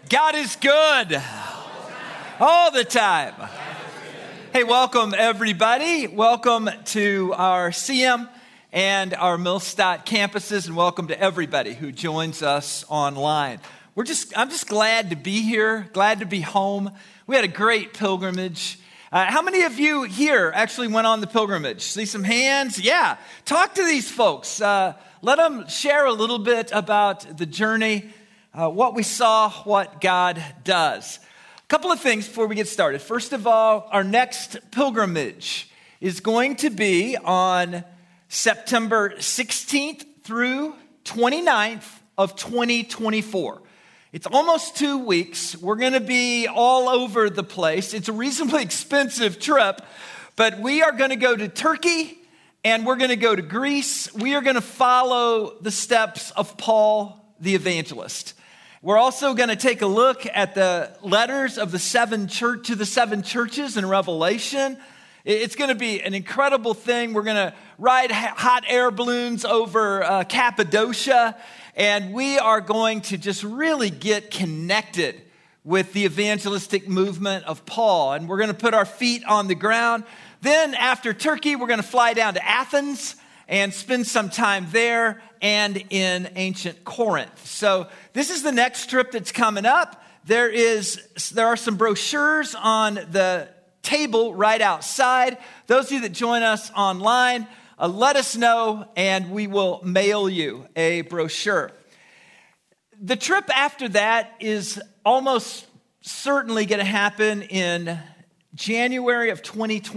God is good all the time. Hey, welcome everybody. Welcome to our CM and our Millstadt campuses, and welcome to everybody who joins us online. I'm just glad to be here, glad to be home. We had a great pilgrimage. How many of you here actually went on the pilgrimage? See some hands? Yeah. Talk to these folks. Let them share a little bit about the journey, what we saw, what God does. A couple of things before we get started. First of all, our next pilgrimage is going to be on September 16th through 29th of 2024. It's almost 2 weeks. We're going to be all over the place. It's a reasonably expensive trip, but we are going to go to Turkey and we're going to go to Greece. We are going to follow the steps of Paul the evangelist. We're also going to take a look at the letters of the seven churches in Revelation. It's going to be an incredible thing. We're going to ride hot air balloons over Cappadocia, and we are going to just really get connected with the evangelistic movement of Paul. And we're going to put our feet on the ground. Then after Turkey, we're going to fly down to Athens and spend some time there and in ancient Corinth. So this is the next trip that's coming up. There are some brochures on the table right outside. Those of you that join us online, let us know and we will mail you a brochure. The trip after that is almost certainly going to happen in January of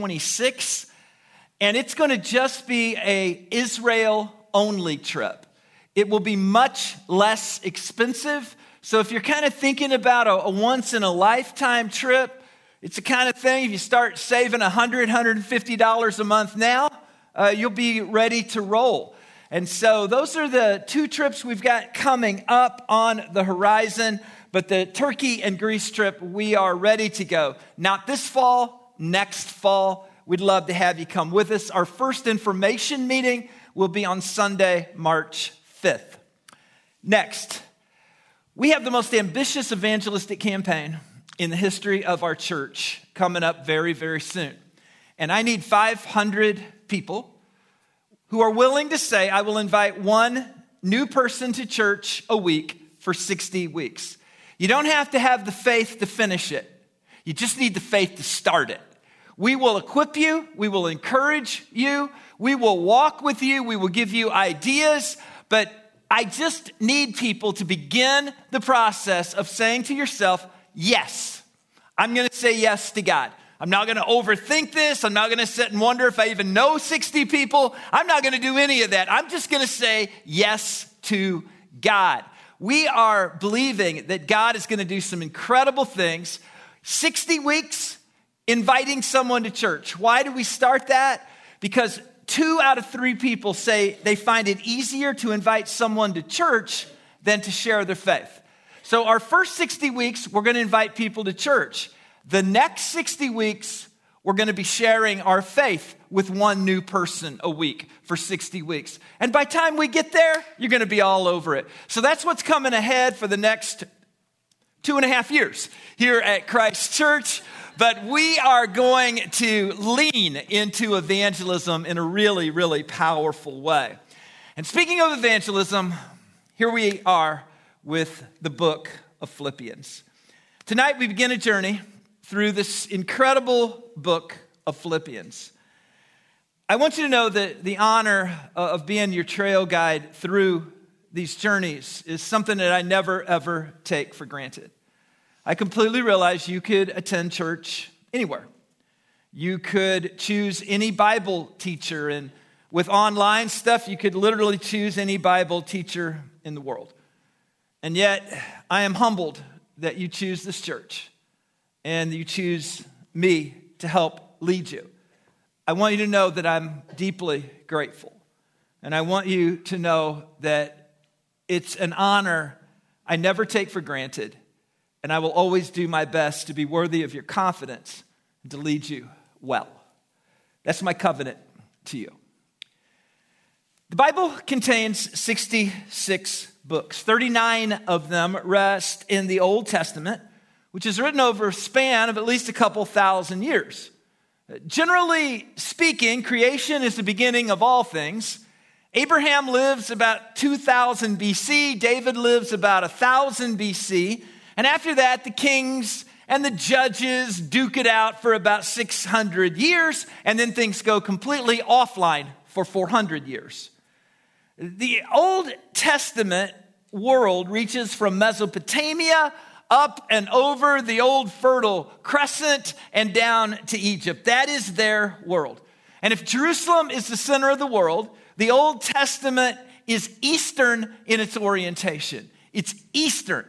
2026, and it's going to just be an Israel-only trip. It will be much less expensive. So if you're kind of thinking about a once-in-a-lifetime trip, it's the kind of thing, if you start saving $100, $150 a month now, you'll be ready to roll. And so those are the two trips we've got coming up on the horizon. But the Turkey and Greece trip, we are ready to go. Not this fall, next fall. We'd love to have you come with us. Our first information meeting will be on Sunday, March 5th. Next, we have the most ambitious evangelistic campaign in the history of our church coming up very, very soon. And I need 500 people who are willing to say, I will invite one new person to church a week for 60 weeks. You don't have to have the faith to finish it. You just need the faith to start it. We will equip you. We will encourage you. We will walk with you. We will give you ideas. But I just need people to begin the process of saying to yourself, yes, I'm going to say yes to God. I'm not going to overthink this. I'm not going to sit and wonder if I even know 60 people. I'm not going to do any of that. I'm just going to say yes to God. We are believing that God is going to do some incredible things. 60 weeks, inviting someone to church. Why do we start that? Because 2 out of 3 people say they find it easier to invite someone to church than to share their faith. So our first 60 weeks, we're going to invite people to church. The next 60 weeks, we're going to be sharing our faith with one new person a week for 60 weeks. And by the time we get there, you're going to be all over it. So that's what's coming ahead for the next 2.5 years here at Christ Church. But we are going to lean into evangelism in a really, really powerful way. And speaking of evangelism, here we are with the book of Philippians. Tonight we begin a journey through this incredible book of Philippians. I want you to know that the honor of being your trail guide through these journeys is something that I never, ever take for granted. I completely realize you could attend church anywhere. You could choose any Bible teacher, and with online stuff, you could literally choose any Bible teacher in the world. And yet, I am humbled that you choose this church and you choose me to help lead you. I want you to know that I'm deeply grateful. And I want you to know that it's an honor I never take for granted. And I will always do my best to be worthy of your confidence and to lead you well. That's my covenant to you. The Bible contains 66 books. 39 of them rest in the Old Testament, which is written over a span of at least a couple thousand years. Generally speaking, creation is the beginning of all things. Abraham lives about 2000 BC. David lives about 1000 BC. And after that, the kings and the judges duke it out for about 600 years, and then things go completely offline for 400 years. The Old Testament world reaches from Mesopotamia up and over the old Fertile Crescent and down to Egypt. That is their world. And if Jerusalem is the center of the world, the Old Testament is Eastern in its orientation. It's Eastern.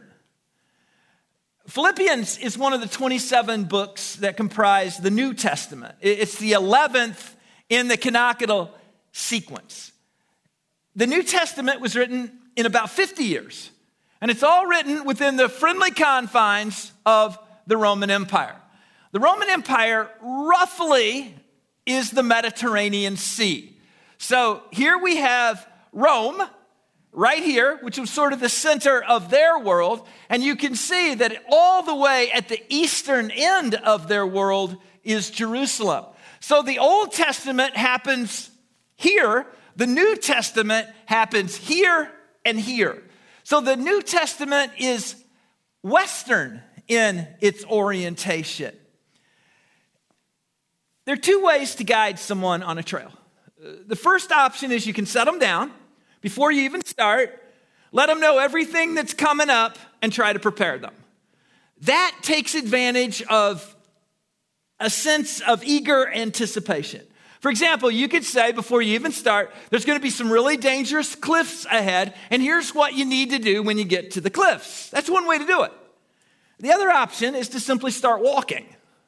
Philippians is one of the 27 books that comprise the New Testament. It's the 11th in the canonical sequence. The New Testament was written in about 50 years, and it's all written within the friendly confines of the Roman Empire. The Roman Empire roughly is the Mediterranean Sea. So here we have Rome right here, which was sort of the center of their world, and you can see that all the way at the eastern end of their world is Jerusalem. So the Old Testament happens here, the New Testament happens here and here. So the New Testament is Western in its orientation. There are two ways to guide someone on a trail. The first option is you can set them down before you even start, let them know everything that's coming up, and try to prepare them. That takes advantage of a sense of eager anticipation. For example, you could say before you even start, there's going to be some really dangerous cliffs ahead, and here's what you need to do when you get to the cliffs. That's one way to do it. The other option is to simply start walking.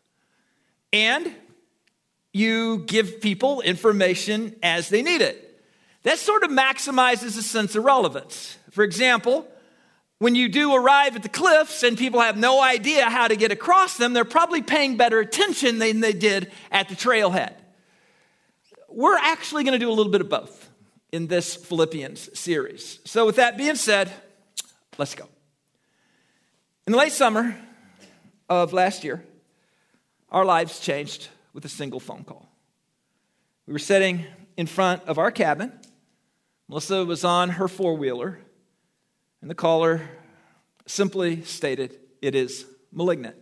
And you give people information as they need it. That sort of maximizes a sense of relevance. For example, when you do arrive at the cliffs and people have no idea how to get across them, they're probably paying better attention than they did at the trailhead. We're actually going to do a little bit of both in this Philippians series. So with that being said, let's go. In the late summer of last year, our lives changed with a single phone call. We were sitting in front of our cabin. Melissa was on her four-wheeler, and the caller simply stated, "It is malignant."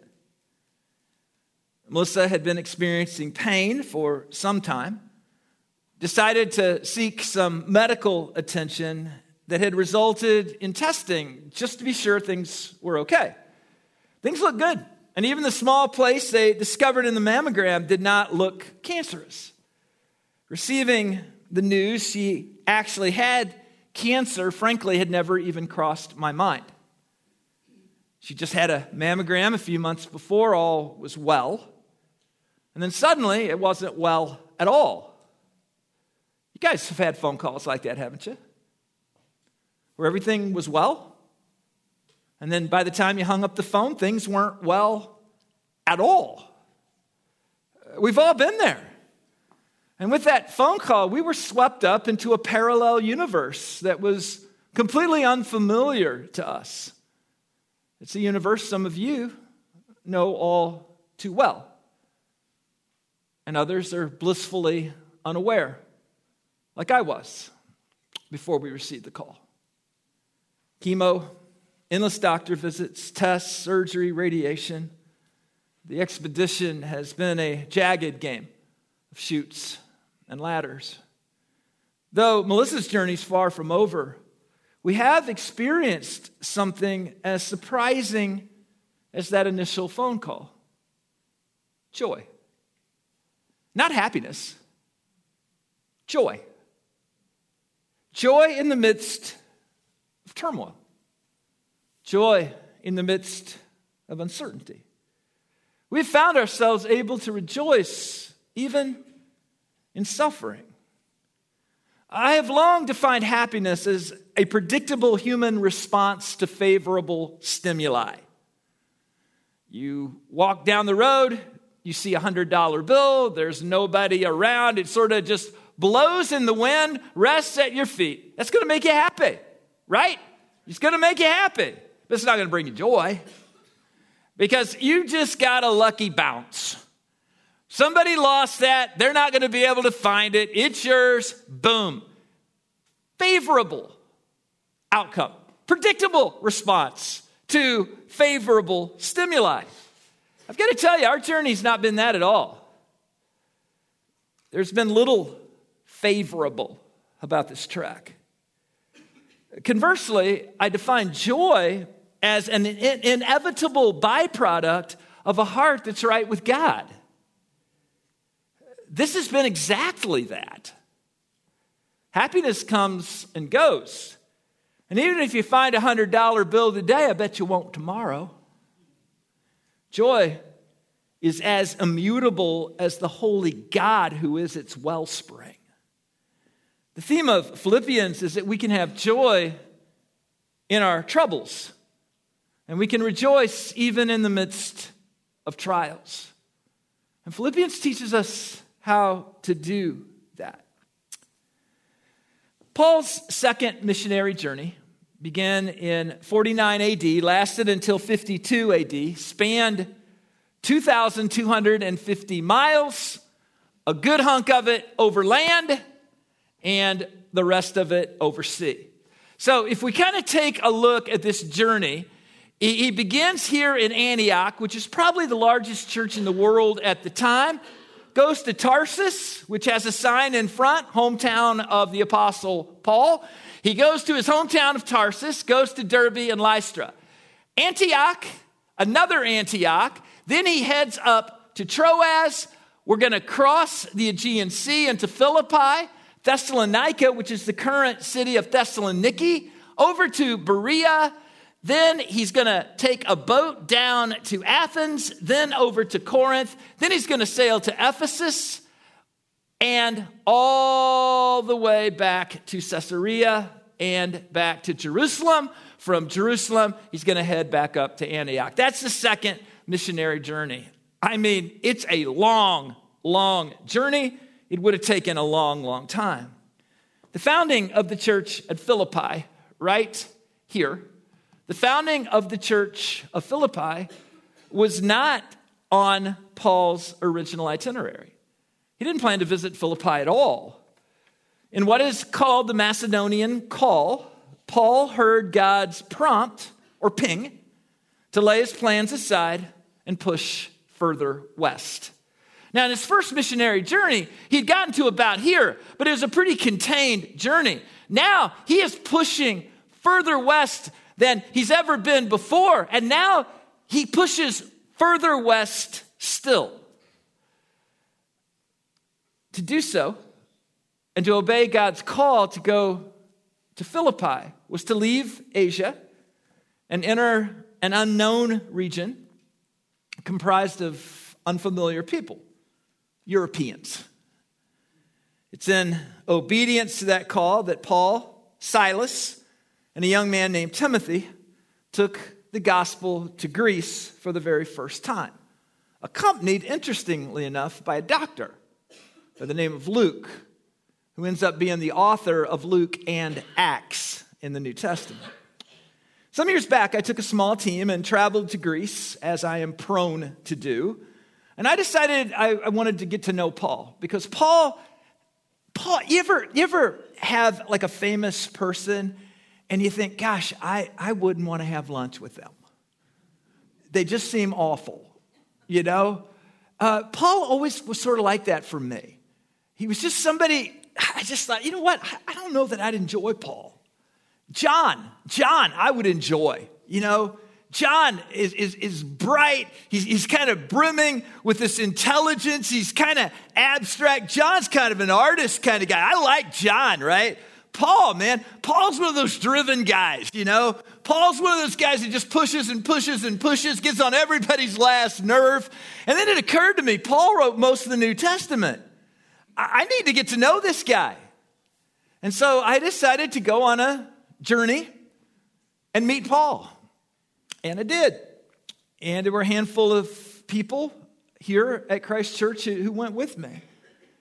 Melissa had been experiencing pain for some time, decided to seek some medical attention that had resulted in testing just to be sure things were okay. Things looked good. And even the small place they discovered in the mammogram did not look cancerous. Receiving the news she actually had cancer, frankly, had never even crossed my mind. She just had a mammogram a few months before, all was well. And then suddenly, it wasn't well at all. You guys have had phone calls like that, haven't you? Where everything was well, and then by the time you hung up the phone, things weren't well at all. We've all been there. And with that phone call, we were swept up into a parallel universe that was completely unfamiliar to us. It's a universe some of you know all too well, and others are blissfully unaware, like I was before we received the call. Chemo, endless doctor visits, tests, surgery, radiation. The expedition has been a jagged game of chutes and ladders. Though Melissa's journey is far from over, we have experienced something as surprising as that initial phone call. Joy. Not happiness. Joy. Joy in the midst of turmoil. Joy in the midst of uncertainty. We've found ourselves able to rejoice even in suffering. I have long defined happiness as a predictable human response to favorable stimuli. You walk down the road, you see a $100 bill, there's nobody around, it sort of just blows in the wind, rests at your feet. That's going to make you happy, right? It's going to make you happy, but it's not going to bring you joy because you just got a lucky bounce. Somebody lost that. They're not going to be able to find it. It's yours. Boom. Favorable outcome. Predictable response to favorable stimuli. I've got to tell you, our journey's not been that at all. There's been little favorable about this trek. Conversely, I define joy as an inevitable byproduct of a heart that's right with God. This has been exactly that. Happiness comes and goes. And even if you find a $100 bill today, I bet you won't tomorrow. Joy is as immutable as the holy God who is its wellspring. The theme of Philippians is that we can have joy in our troubles, and we can rejoice even in the midst of trials. And Philippians teaches us how to do that. Paul's second missionary journey began in 49 AD, lasted until 52 AD, spanned 2,250 miles, a good hunk of it over land, and the rest of it over sea. So if we kind of take a look at this journey, he begins here in Antioch, which is probably the largest church in the world at the time, goes to Tarsus, which has a sign in front, hometown of the Apostle Paul. He goes to his hometown of Tarsus, goes to Derbe and Lystra. Antioch, another Antioch. Then he heads up to Troas. We're going to cross the Aegean Sea into Philippi, Thessalonica, which is the current city of Thessaloniki, over to Berea. Then he's going to take a boat down to Athens, then over to Corinth. Then he's going to sail to Ephesus and all the way back to Caesarea and back to Jerusalem. From Jerusalem, he's going to head back up to Antioch. That's the second missionary journey. I mean, it's a long, long journey. It would have taken a long, long time. The founding of the church at Philippi, right here, the founding of the church of Philippi was not on Paul's original itinerary. He didn't plan to visit Philippi at all. In what is called the Macedonian call, Paul heard God's prompt, or ping, to lay his plans aside and push further west. Now, in his first missionary journey, he'd gotten to about here, but it was a pretty contained journey. Now, he is pushing further west than he's ever been before, and now he pushes further west still. To do so, and to obey God's call to go to Philippi, was to leave Asia and enter an unknown region comprised of unfamiliar people, Europeans. It's in obedience to that call that Paul, Silas, and a young man named Timothy took the gospel to Greece for the very first time, accompanied, interestingly enough, by a doctor by the name of Luke, who ends up being the author of Luke and Acts in the New Testament. Some years back, I took a small team and traveled to Greece, as I am prone to do. And I decided I wanted to get to know Paul, because Paul, you ever have like a famous person and you think, gosh, I wouldn't want to have lunch with them. They just seem awful, you know? Paul always was sort of like that for me. He was just somebody, I just thought, you know what? I don't know that I'd enjoy Paul. John, I would enjoy, you know. John is bright. He's kind of brimming with this intelligence. He's kind of abstract. John's kind of an artist kind of guy. I like John, right? Paul, man. Paul's one of those driven guys, you know. Paul's one of those guys that just pushes and pushes and pushes, gets on everybody's last nerve. And then it occurred to me, Paul wrote most of the New Testament. I need to get to know this guy. And so I decided to go on a journey and meet Paul. And I did. And there were a handful of people here at Christ Church who went with me.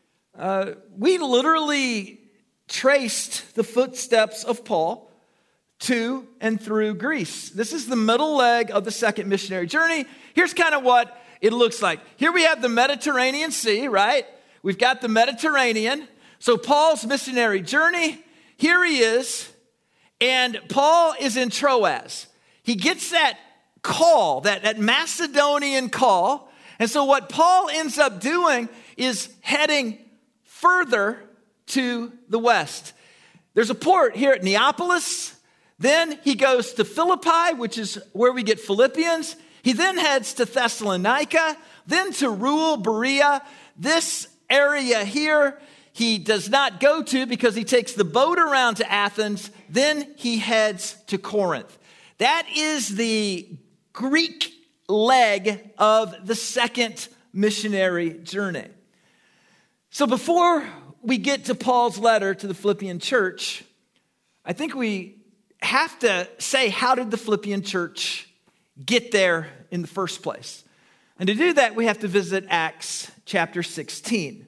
We literally traced the footsteps of Paul to and through Greece. This is the middle leg of the second missionary journey. Here's kind of what it looks like. Here we have the Mediterranean Sea, right? We've got the Mediterranean. So Paul's missionary journey, here he is, and Paul is in Troas. He gets that call, that Macedonian call. And so what Paul ends up doing is heading further to the west. There's a port here at Neapolis. Then he goes to Philippi, which is where we get Philippians. He then heads to Thessalonica, then to Ruel, Berea. This area here he does not go to because he takes the boat around to Athens. Then he heads to Corinth. That is the Greek leg of the second missionary journey. So before we get to Paul's letter to the Philippian church, I think we have to say, how did the Philippian church get there in the first place? And to do that, we have to visit Acts chapter 16.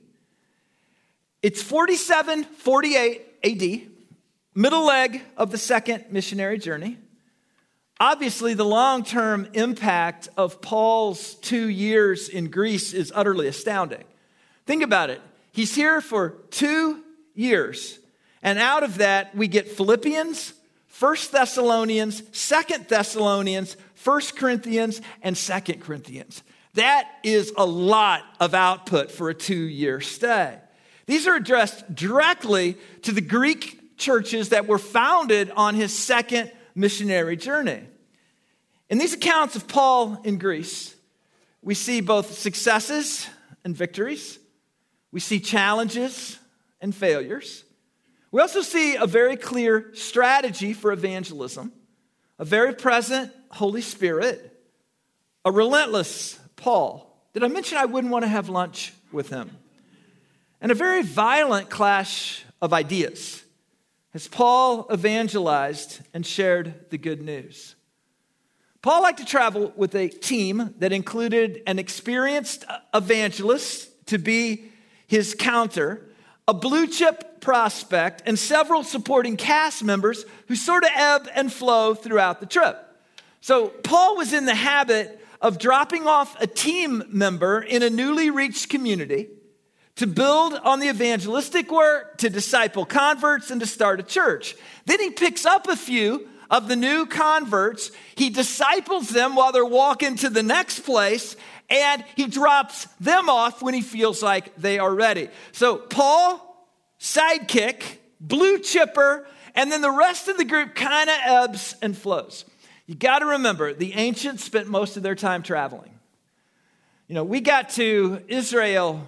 It's 47-48 AD, middle leg of the second missionary journey. Obviously, the long-term impact of Paul's 2 years in Greece is utterly astounding. Think about it. He's here for 2 years. And out of that, we get Philippians, 1 Thessalonians, 2 Thessalonians, 1 Corinthians, and 2 Corinthians. That is a lot of output for a 2-year stay. These are addressed directly to the Greek churches that were founded on his second missionary journey. In these accounts of Paul in Greece, we see both successes and victories. We see challenges and failures. We also see a very clear strategy for evangelism, a very present Holy Spirit, a relentless Paul. Did I mention I wouldn't want to have lunch with him? And a very violent clash of ideas as Paul evangelized and shared the good news. Paul liked to travel with a team that included an experienced evangelist to be his counter, a blue chip prospect, and several supporting cast members who sort of ebb and flow throughout the trip. So Paul was in the habit of dropping off a team member in a newly reached community to build on the evangelistic work, to disciple converts, and to start a church. Then he picks up a few of the new converts. He disciples them while they're walking to the next place, and he drops them off when he feels like they are ready. So Paul, sidekick, blue chipper, and then the rest of the group kind of ebbs and flows. You got to remember, the ancients spent most of their time traveling. You know, we got to Israel,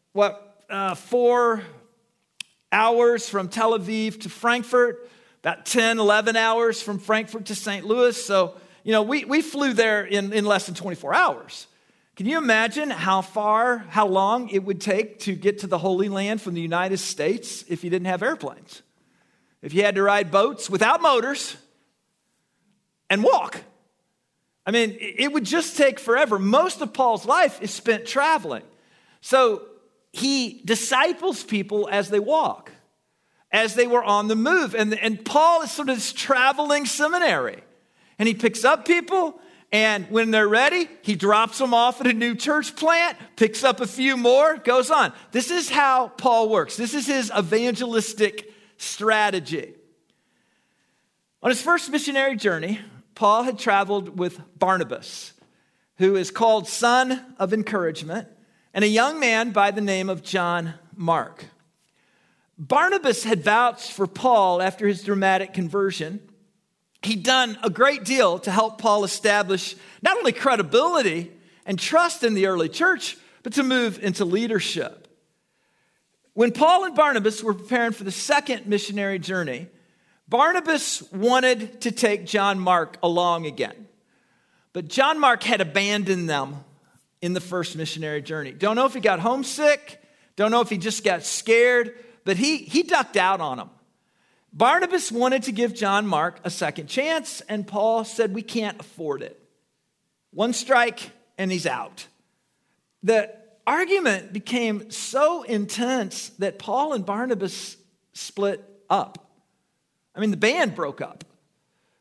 4 hours from Tel Aviv to Frankfurt, about 10, 11 hours from Frankfurt to St. Louis. So, you know, we flew there in less than 24 hours. Can you imagine how long it would take to get to the Holy Land from the United States if you didn't have airplanes? If you had to ride boats without motors and walk. I mean, it would just take forever. Most of Paul's life is spent traveling. So he disciples people as they walk, as they were on the move. And Paul is sort of this traveling seminary. And he picks up people, and when they're ready, he drops them off at a new church plant, picks up a few more, goes on. This is how Paul works. This is his evangelistic strategy. On his first missionary journey, Paul had traveled with Barnabas, who is called Son of Encouragement, and a young man by the name of John Mark. Barnabas had vouched for Paul after his dramatic conversion. He'd done a great deal to help Paul establish not only credibility and trust in the early church, but to move into leadership. When Paul and Barnabas were preparing for the second missionary journey, Barnabas wanted to take John Mark along again. But John Mark had abandoned them in the first missionary journey. Don't know if he got homesick, don't know if he just got scared, but he ducked out on them. Barnabas wanted to give John Mark a second chance, and Paul said, we can't afford it. One strike, and he's out. The argument became so intense that Paul and Barnabas split up. I mean, the band broke up.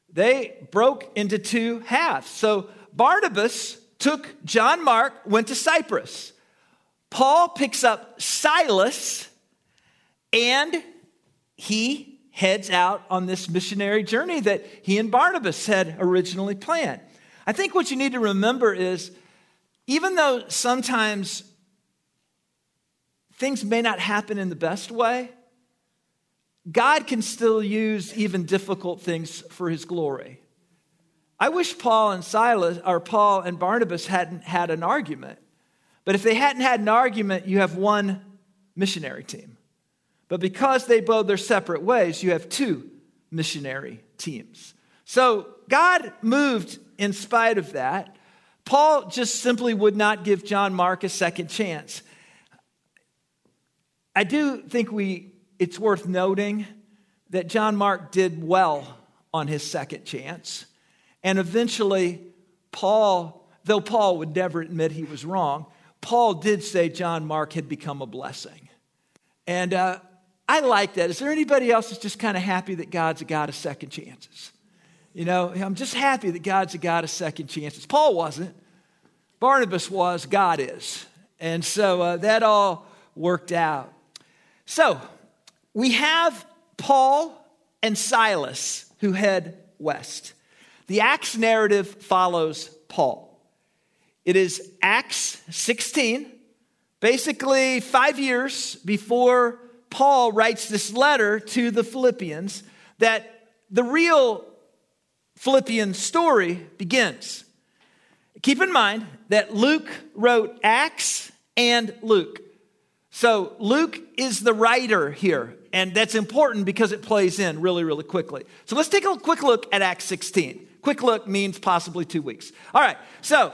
they broke into two halves. So Barnabas took John Mark, went to Cyprus. Paul picks up Silas, and he heads out on this missionary journey that he and Barnabas had originally planned. I think what you need to remember is, even though sometimes things may not happen in the best way, God can still use even difficult things for his glory. I wish Paul and Barnabas hadn't had an argument. But if they hadn't had an argument, you have one missionary team. But because they go their separate ways, you have two missionary teams. So God moved in spite of that. Paul just simply would not give John Mark a second chance. I do think it's worth noting that John Mark did well on his second chance. And eventually, though Paul would never admit he was wrong, Paul did say John Mark had become a blessing. And I like that. Is there anybody else that's just kind of happy that God's a God of second chances? You know, I'm just happy that God's a God of second chances. Paul wasn't. Barnabas was. God is. And so that all worked out. So we have Paul and Silas who head west. The Acts narrative follows Paul. It is Acts 16, basically 5 years before Paul writes this letter to the Philippians, that the real Philippian story begins. Keep in mind that Luke wrote Acts and Luke. So Luke is the writer here, and that's important because it plays in really, really quickly. So let's take a quick look at Acts 16. Quick look means possibly 2 weeks. All right, so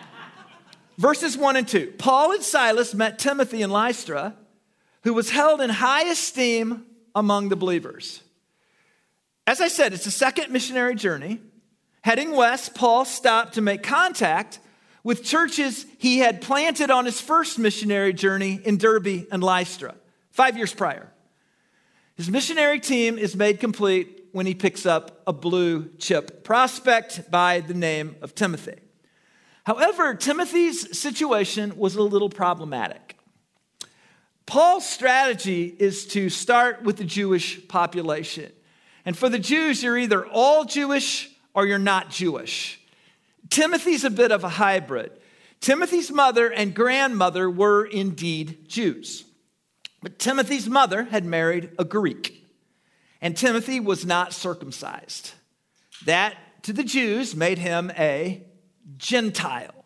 verses 1 and 2. Paul and Silas met Timothy in Lystra, who was held in high esteem among the believers. As I said, it's a second missionary journey. Heading west, Paul stopped to make contact with churches he had planted on his first missionary journey in Derbe and Lystra, 5 years prior. His missionary team is made complete when he picks up a blue chip prospect by the name of Timothy. However, Timothy's situation was a little problematic. Paul's strategy is to start with the Jewish population. And for the Jews, you're either all Jewish or you're not Jewish. Timothy's a bit of a hybrid. Timothy's mother and grandmother were indeed Jews. But Timothy's mother had married a Greek, and Timothy was not circumcised. That, to the Jews, made him a Gentile.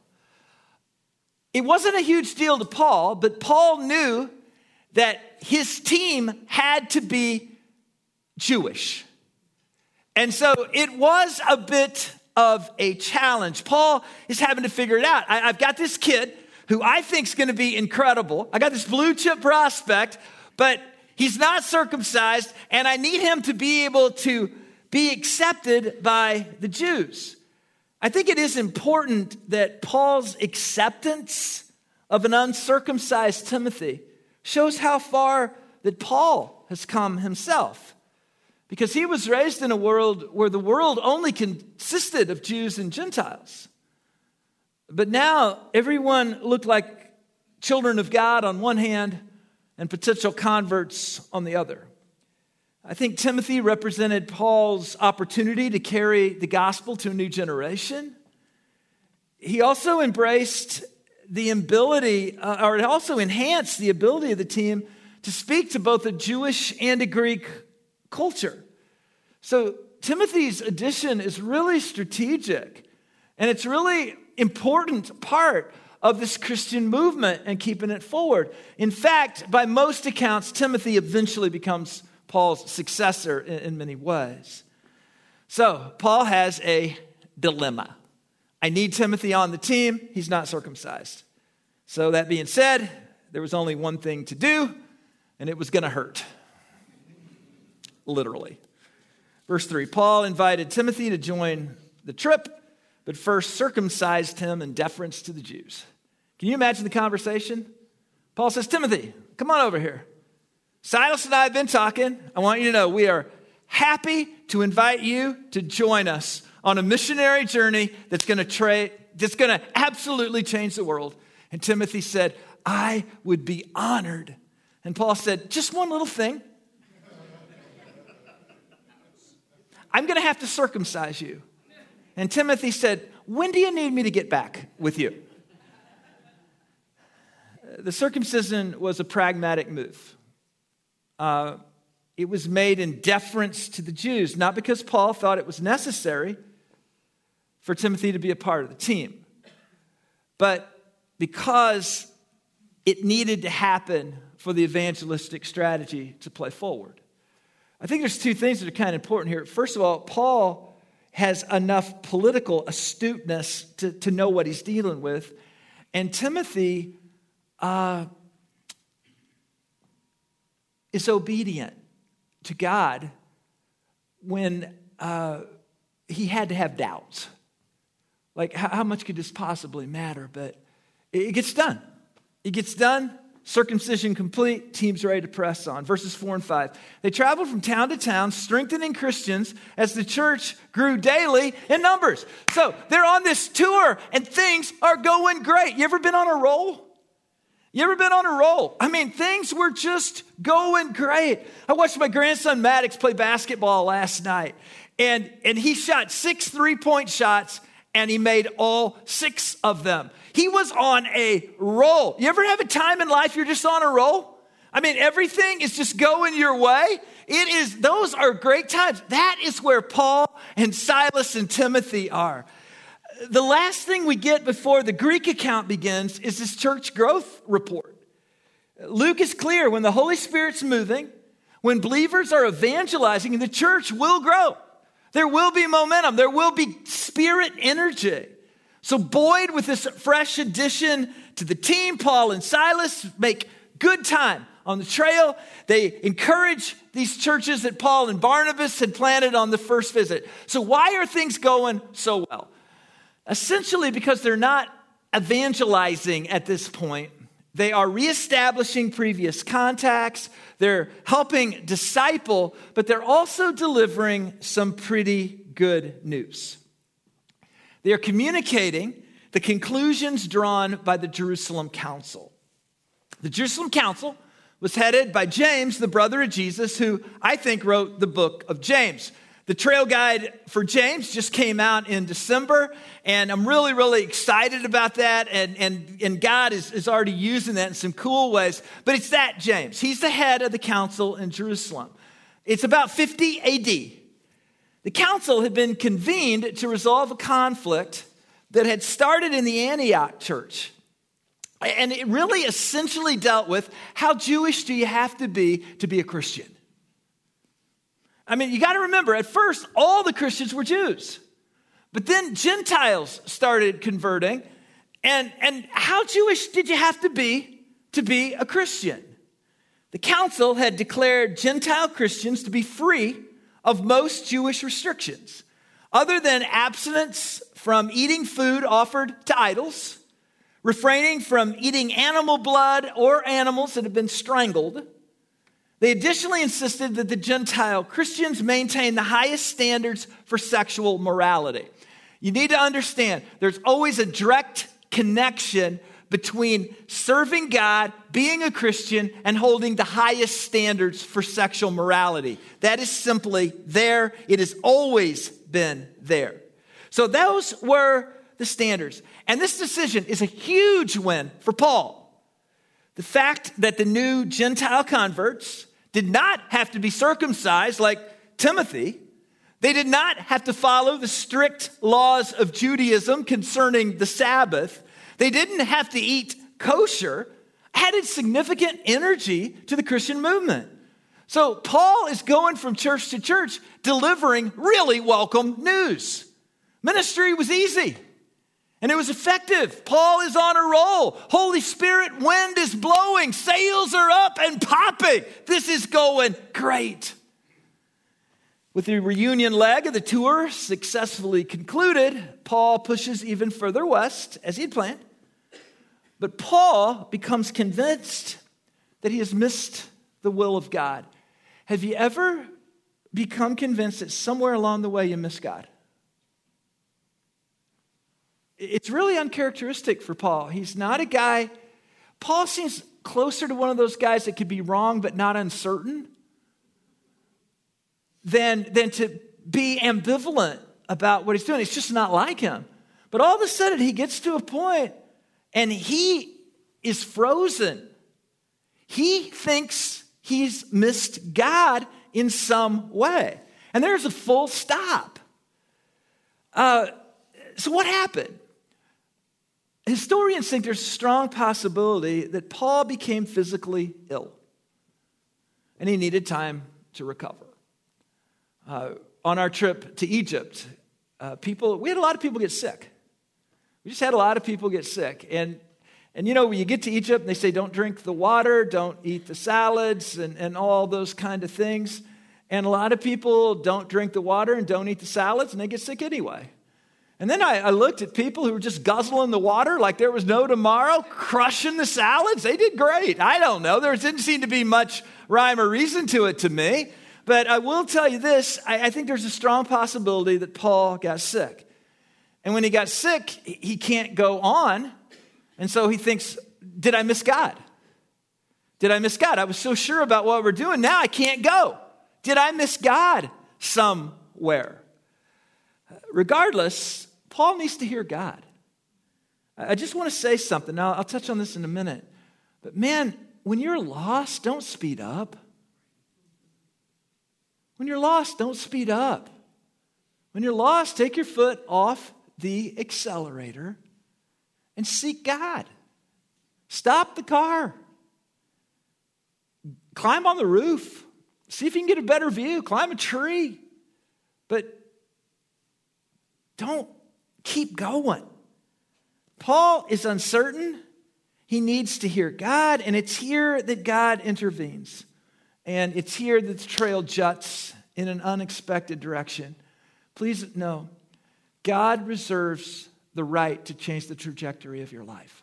It wasn't a huge deal to Paul, but Paul knew that his team had to be Jewish. And so it was a bit of a challenge. Paul is having to figure it out. I've got this kid who I think is going to be incredible. I got this blue chip prospect, but he's not circumcised, and I need him to be able to be accepted by the Jews. I think it is important that Paul's acceptance of an uncircumcised Timothy shows how far that Paul has come himself. Because he was raised in a world where the world only consisted of Jews and Gentiles. But now everyone looked like children of God on one hand and potential converts on the other. I think Timothy represented Paul's opportunity to carry the gospel to a new generation. He also embraced the ability, or it also enhanced the ability of the team to speak to both a Jewish and a Greek culture. So Timothy's addition is really strategic, and it's really important part of this Christian movement and keeping it forward. In fact, by most accounts, Timothy eventually becomes Paul's successor in many ways. So Paul has a dilemma. I need Timothy on the team. He's not circumcised. So that being said, there was only one thing to do, and it was going to hurt. Literally. Verse 3, Paul invited Timothy to join the trip, but first circumcised him in deference to the Jews. Can you imagine the conversation? Paul says, Timothy, come on over here. Silas and I have been talking. I want you to know we are happy to invite you to join us on a missionary journey that's going to absolutely change the world. And Timothy said, I would be honored. And Paul said, just one little thing. I'm going to have to circumcise you. And Timothy said, when do you need me to get back with you? The circumcision was a pragmatic move. It was made in deference to the Jews, not because Paul thought it was necessary for Timothy to be a part of the team, but because it needed to happen for the evangelistic strategy to play forward. I think there's two things that are kind of important here. First of all, Paul has enough political astuteness to know what he's dealing with. And Timothy is obedient to God when he had to have doubts. Like, how much could this possibly matter? But it gets done. It gets done. Circumcision complete. Team's ready to press on. Verses 4 and 5. They traveled from town to town, strengthening Christians as the church grew daily in numbers. So they're on this tour and things are going great. You ever been on a roll? You ever been on a roll? I mean, things were just going great. I watched my grandson Maddox play basketball last night. And he shot 6 3-point shots, and he made all 6 of them. He was on a roll. You ever have a time in life you're just on a roll? I mean, everything is just going your way. Those are great times. That is where Paul and Silas and Timothy are. The last thing we get before the Greek account begins is this church growth report. Luke is clear. When the Holy Spirit's moving, when believers are evangelizing, the church will grow. There will be momentum. There will be spirit energy. So buoyed with this fresh addition to the team, Paul and Silas make good time on the trail. They encourage these churches that Paul and Barnabas had planted on the first visit. So why are things going so well? Essentially because they're not evangelizing at this point. They are reestablishing previous contacts. They're helping disciple, but they're also delivering some pretty good news. They are communicating the conclusions drawn by the Jerusalem Council. The Jerusalem Council was headed by James, the brother of Jesus, who I think wrote the book of James. The trail guide for James just came out in December, and I'm really, really excited about that, and God is already using that in some cool ways. But it's that James. He's the head of the council in Jerusalem. It's about 50 AD. The council had been convened to resolve a conflict that had started in the Antioch church. And it really essentially dealt with how Jewish do you have to be a Christian? I mean, you got to remember, at first, all the Christians were Jews. But then Gentiles started converting. And how Jewish did you have to be a Christian? The council had declared Gentile Christians to be free of most Jewish restrictions, other than abstinence from eating food offered to idols, refraining from eating animal blood or animals that have been strangled. They additionally insisted that the Gentile Christians maintain the highest standards for sexual morality. You need to understand, there's always a direct connection between serving God, being a Christian, and holding the highest standards for sexual morality. That is simply there. It has always been there. So those were the standards. And this decision is a huge win for Paul. The fact that the new Gentile converts did not have to be circumcised like Timothy. They did not have to follow the strict laws of Judaism concerning the Sabbath. They didn't have to eat kosher. Added significant energy to the Christian movement. So Paul is going from church to church delivering really welcome news. Ministry was easy. And it was effective. Paul is on a roll. Holy Spirit wind is blowing. Sails are up and popping. This is going great. With the reunion leg of the tour successfully concluded, Paul pushes even further west, as he'd planned. But Paul becomes convinced that he has missed the will of God. Have you ever become convinced that somewhere along the way you miss God. It's really uncharacteristic for Paul. He's not a guy. Paul seems closer to one of those guys that could be wrong but not uncertain than to be ambivalent about what he's doing. It's just not like him. But all of a sudden he gets to a point and he is frozen. He thinks he's missed God in some way. And there's a full stop. So what happened? Historians think there's a strong possibility that Paul became physically ill and he needed time to recover. On our trip to Egypt, we had a lot of people get sick. We just had a lot of people get sick. And you know, when you get to Egypt, they say don't drink the water, don't eat the salads, and all those kind of things. And a lot of people don't drink the water and don't eat the salads, and they get sick anyway. And then I looked at people who were just guzzling the water like there was no tomorrow, crushing the salads. They did great. I don't know. There didn't seem to be much rhyme or reason to it to me. But I will tell you this. I think there's a strong possibility that Paul got sick. And when he got sick, he can't go on. And so he thinks, did I miss God? Did I miss God? I was so sure about what we're doing. Now I can't go. Did I miss God somewhere? Regardless, Paul needs to hear God. I just want to say something. Now, I'll touch on this in a minute. But man, when you're lost, don't speed up. When you're lost, don't speed up. When you're lost, take your foot off the accelerator and seek God. Stop the car. Climb on the roof. See if you can get a better view. Climb a tree. But don't keep going. Paul is uncertain. He needs to hear God, and it's here that God intervenes. And it's here that the trail juts in an unexpected direction. Please know, God reserves the right to change the trajectory of your life.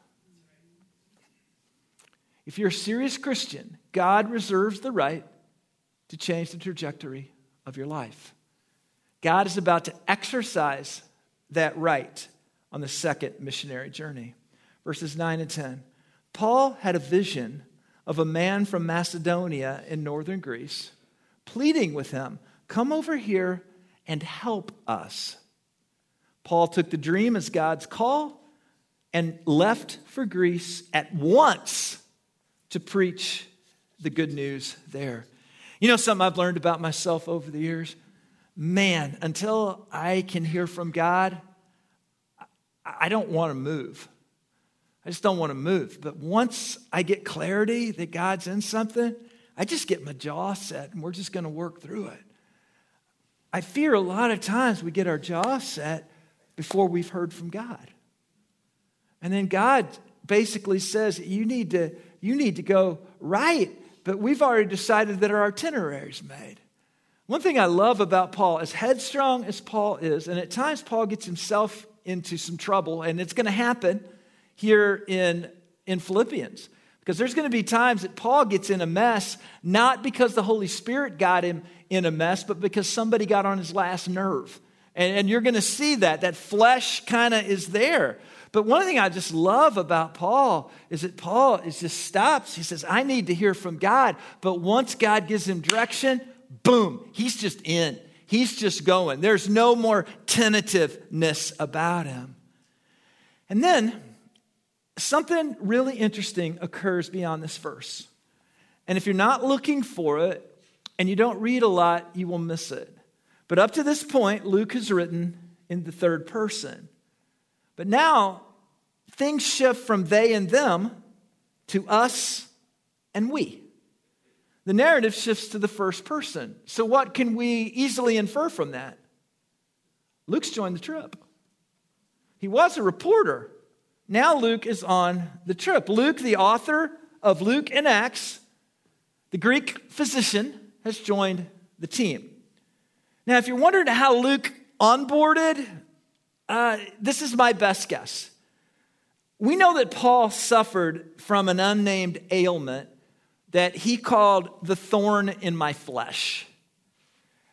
If you're a serious Christian, God reserves the right to change the trajectory of your life. God is about to exercise that right on the second missionary journey. Verses 9 and 10. Paul had a vision of a man from Macedonia in northern Greece, pleading with him, come over here and help us. Paul took the dream as God's call and left for Greece at once to preach the good news there. You know something I've learned about myself over the years? Man, until I can hear from God, I don't want to move. I just don't want to move. But once I get clarity that God's in something, I just get my jaw set and we're just going to work through it. I fear a lot of times we get our jaw set before we've heard from God. And then God basically says, you need to go right, but we've already decided that our itinerary's made. One thing I love about Paul, as headstrong as Paul is, and at times Paul gets himself into some trouble, and it's going to happen here in Philippians. Because there's going to be times that Paul gets in a mess, not because the Holy Spirit got him in a mess, but because somebody got on his last nerve. And you're going to see that flesh kind of is there. But one thing I just love about Paul is that Paul just stops. He says, I need to hear from God. But once God gives him direction, boom, he's just in. He's just going. There's no more tentativeness about him. And then something really interesting occurs beyond this verse. And if you're not looking for it and you don't read a lot, you will miss it. But up to this point, Luke has written in the third person. But now, things shift from they and them to us and we. The narrative shifts to the first person. So what can we easily infer from that? Luke's joined the trip. He was a reporter. Now Luke is on the trip. Luke, the author of Luke and Acts, the Greek physician, has joined the team. Now, if you're wondering how Luke onboarded, this is my best guess. We know that Paul suffered from an unnamed ailment that he called the thorn in my flesh.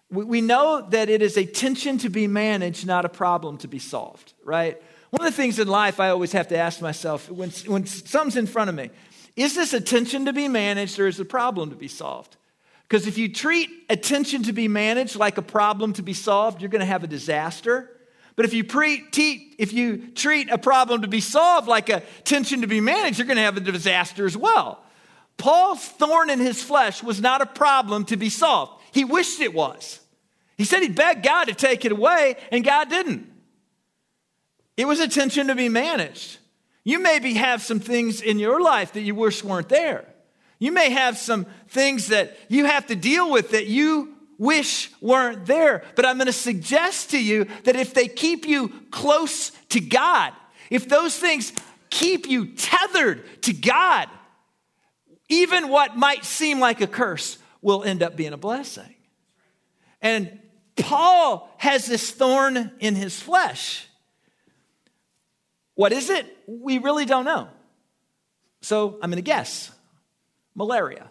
We know that it is a tension to be managed, not a problem to be solved, right? One of the things in life I always have to ask myself when something's in front of me, is this a tension to be managed or is it a problem to be solved? Because if you treat a tension to be managed like a problem to be solved, you're going to have a disaster. But if you treat a problem to be solved like a tension to be managed, you're going to have a disaster as well. Paul's thorn in his flesh was not a problem to be solved. He wished it was. He said he begged God to take it away, and God didn't. It was a tension to be managed. You maybe have some things in your life that you wish weren't there. You may have some things that you have to deal with that you wish weren't there. But I'm going to suggest to you that if they keep you close to God, if those things keep you tethered to God, even what might seem like a curse will end up being a blessing. And Paul has this thorn in his flesh. What is it? We really don't know. So I'm going to guess. Malaria.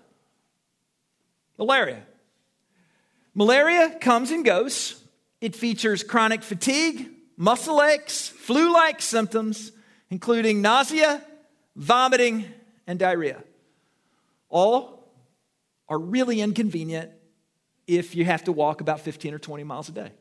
Malaria comes and goes. It features chronic fatigue, muscle aches, flu-like symptoms, including nausea, vomiting, and diarrhea. All are really inconvenient if you have to walk about 15 or 20 miles a day.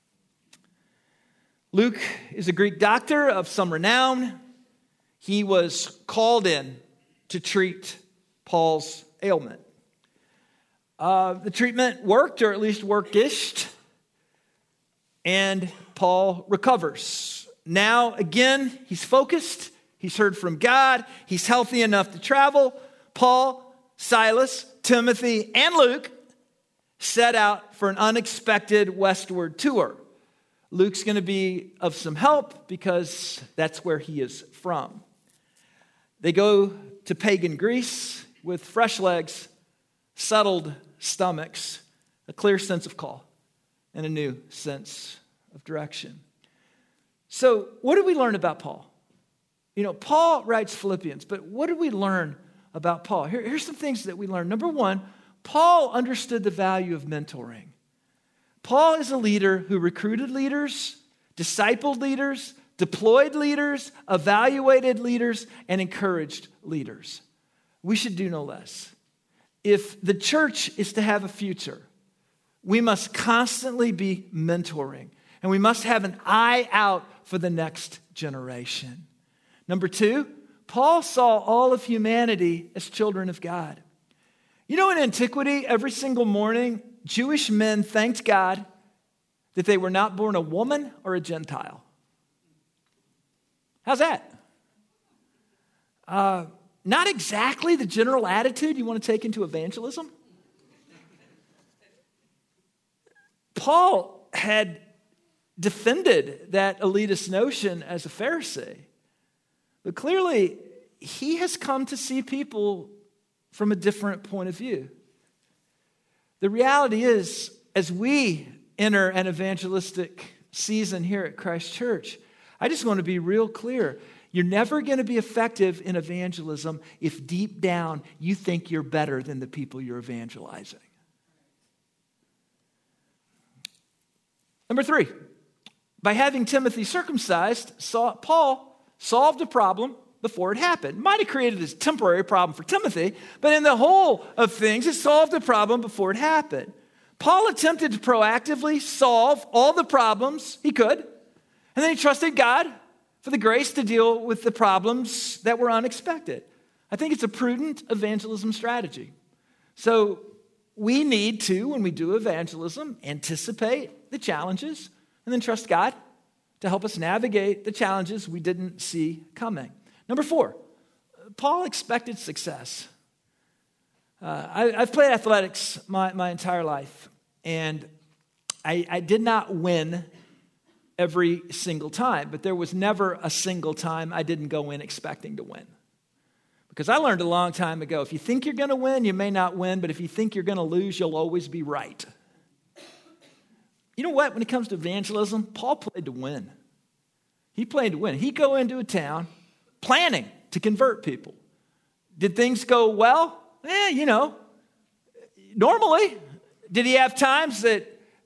Luke is a Greek doctor of some renown. He was called in to treat Paul's ailment. The treatment worked, or at least worked-ish, and Paul recovers. Now, again, he's focused. He's heard from God. He's healthy enough to travel. Paul, Silas, Timothy, and Luke set out for an unexpected westward tour. Luke's going to be of some help because that's where he is from. They go to pagan Greece with fresh legs, settled stomachs, a clear sense of call, and a new sense of direction. So, what did we learn about Paul? Paul writes Philippians, but what did we learn about Paul? Here's some things that we learned. Number one, Paul understood the value of mentoring. Paul is a leader who recruited leaders, discipled leaders, deployed leaders, evaluated leaders, and encouraged leaders. We should do no less. If the church is to have a future, we must constantly be mentoring, and we must have an eye out for the next generation. Number two, Paul saw all of humanity as children of God. In antiquity, every single morning, Jewish men thanked God that they were not born a woman or a Gentile. How's that? Not exactly the general attitude you want to take into evangelism. Paul had defended that elitist notion as a Pharisee. But clearly, he has come to see people from a different point of view. The reality is, as we enter an evangelistic season here at Christ Church, I just want to be real clear. You're never going to be effective in evangelism if deep down you think you're better than the people you're evangelizing. Number three, by having Timothy circumcised, Paul solved a problem before it happened. Might have created this temporary problem for Timothy, but in the whole of things, it solved a problem before it happened. Paul attempted to proactively solve all the problems he could, and then he trusted God for the grace to deal with the problems that were unexpected. I think it's a prudent evangelism strategy. So we need to, when we do evangelism, anticipate the challenges and then trust God to help us navigate the challenges we didn't see coming. Number four, Paul expected success. I've played athletics my entire life, and I did not win every single time, but there was never a single time I didn't go in expecting to win. Because I learned a long time ago, if you think you're going to win, you may not win, but if you think you're going to lose, you'll always be right. You know what? When it comes to evangelism, Paul played to win. He played to win. He'd go into a town planning to convert people. Did things go well? Normally. Did he have times that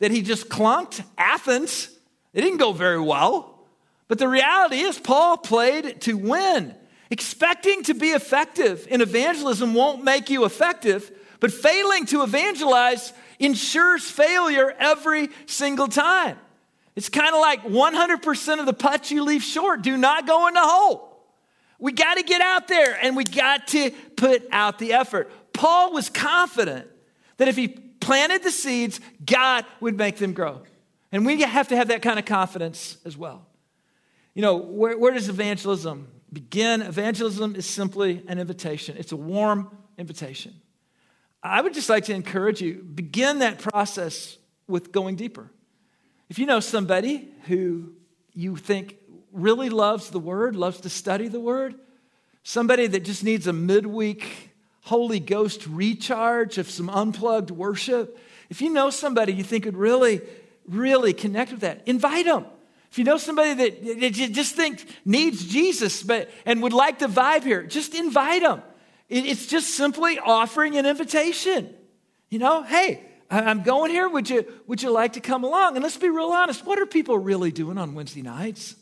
that he just clunked Athens. It didn't go very well. But the reality is Paul played to win. Expecting to be effective in evangelism won't make you effective, but failing to evangelize ensures failure every single time. It's kind of like 100% of the putts you leave short do not go in the hole. We got to get out there and we got to put out the effort. Paul was confident that if he planted the seeds, God would make them grow. And we have to have that kind of confidence as well. You know, where does evangelism begin? Evangelism is simply an invitation. It's a warm invitation. I would just like to encourage you, begin that process with going deeper. If you know somebody who you think really loves the Word, loves to study the Word, somebody that just needs a midweek Holy Ghost recharge of some unplugged worship, if you know somebody you think would really, really connect with that, invite them. If you know somebody that you just think needs Jesus and would like to vibe here, just invite them. It's just simply offering an invitation. You know, hey, I'm going here. Would you like to come along? And let's be real honest. What are people really doing on Wednesday nights?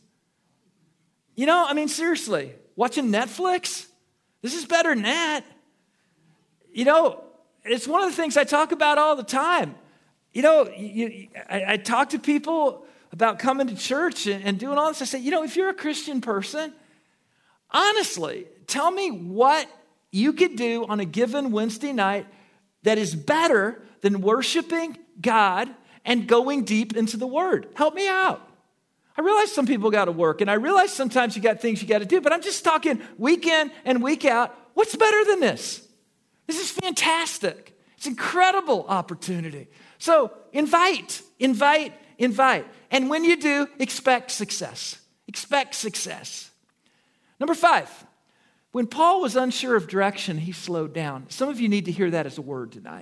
You know, I mean, seriously, watching Netflix? This is better than that. You know, it's one of the things I talk about all the time. You know, I talk to people about coming to church and doing all this. I say, you know, if you're a Christian person, honestly, tell me what you could do on a given Wednesday night that is better than worshiping God and going deep into the Word. Help me out. I realize some people got to work, and I realize sometimes you got things you got to do, but I'm just talking week in and week out. What's better than this? This is fantastic. It's an incredible opportunity. So invite. And when you do, expect success. Expect success. Number 5, when Paul was unsure of direction, he slowed down. Some of you need to hear that as a word tonight.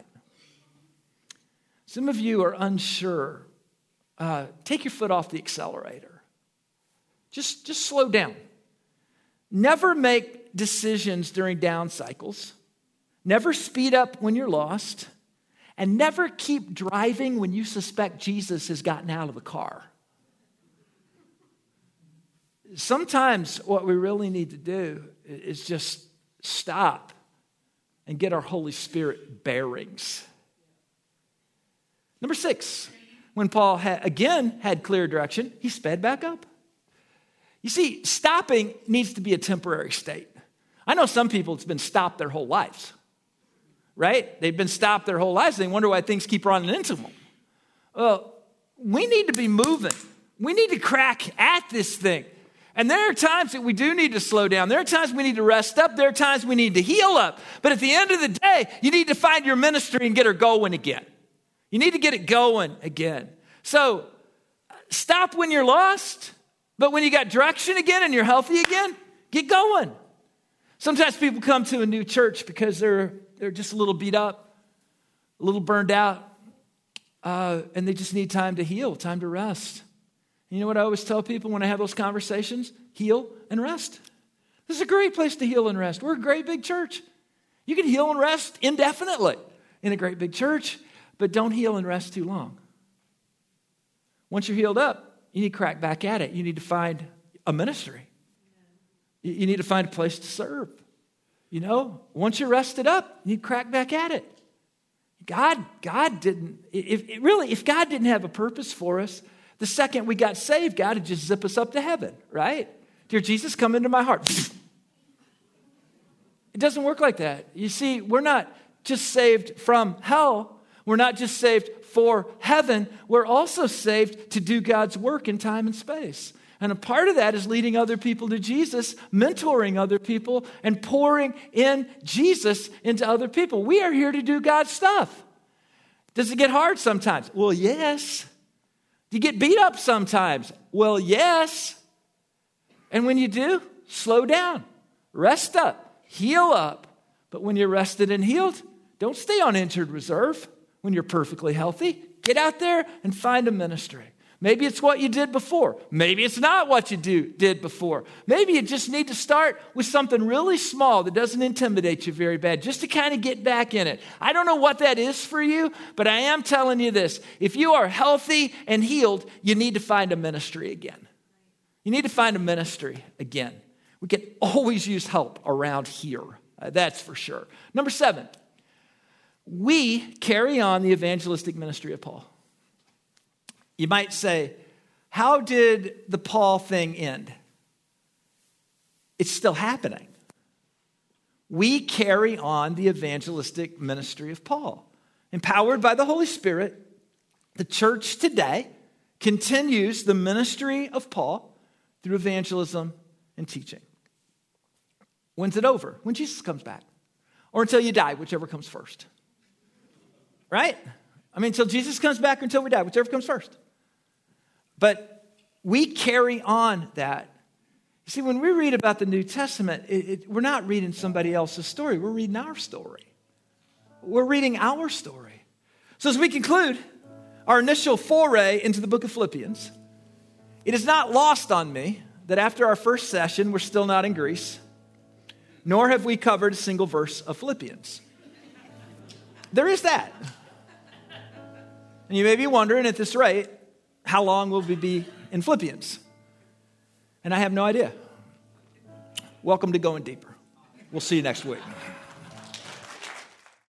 Some of you are unsure. Take your foot off the accelerator. Just slow down. Never make decisions during down cycles. Never speed up when you're lost. And never keep driving when you suspect Jesus has gotten out of the car. Sometimes what we really need to do is just stop and get our Holy Spirit bearings. Number 6, when Paul had clear direction, he sped back up. You see, stopping needs to be a temporary state. I know some people it's been stopped their whole lives. Right? They've been stopped their whole lives. They wonder why things keep running into them. Well, we need to be moving. We need to crack at this thing. And there are times that we do need to slow down. There are times we need to rest up. There are times we need to heal up. But at the end of the day, you need to find your ministry and get her going again. You need to get it going again. So stop when you're lost, but when you got direction again and you're healthy again, get going. Sometimes people come to a new church because they're just a little beat up, a little burned out, and they just need time to heal, time to rest. You know what I always tell people when I have those conversations? Heal and rest. This is a great place to heal and rest. We're a great big church. You can heal and rest indefinitely in a great big church, but don't heal and rest too long. Once you're healed up, you need to crack back at it. You need to find a ministry. You need to find a place to serve. You know, once you're rested up, you crack back at it. God didn't, if God didn't have a purpose for us, the second we got saved, God would just zip us up to heaven, right? Dear Jesus, come into my heart. It doesn't work like that. You see, we're not just saved from hell. We're not just saved for heaven. We're also saved to do God's work in time and space. And a part of that is leading other people to Jesus, mentoring other people, and pouring in Jesus into other people. We are here to do God's stuff. Does it get hard sometimes? Well, yes. Do you get beat up sometimes? Well, yes. And when you do, slow down, rest up, heal up. But when you're rested and healed, don't stay on injured reserve when you're perfectly healthy. Get out there and find a ministry. Maybe it's what you did before. Maybe it's not what you did before. Maybe you just need to start with something really small that doesn't intimidate you very bad, just to kind of get back in it. I don't know what that is for you, but I am telling you this. If you are healthy and healed, you need to find a ministry again. You need to find a ministry again. We can always use help around here. That's for sure. Number 7, we carry on the evangelistic ministry of Paul. You might say, how did the Paul thing end? It's still happening. We carry on the evangelistic ministry of Paul. Empowered by the Holy Spirit, the church today continues the ministry of Paul through evangelism and teaching. When's it over? When Jesus comes back. Or until you die, whichever comes first. Right? I mean, until Jesus comes back or until we die, whichever comes first. But we carry on that. You see, when we read about the New Testament, we're not reading somebody else's story. We're reading our story. We're reading our story. So as we conclude our initial foray into the book of Philippians, it is not lost on me that after our first session, we're still not in Greece, nor have we covered a single verse of Philippians. There is that. And you may be wondering at this rate, how long will we be in Philippians? And I have no idea. Welcome to Going Deeper. We'll see you next week.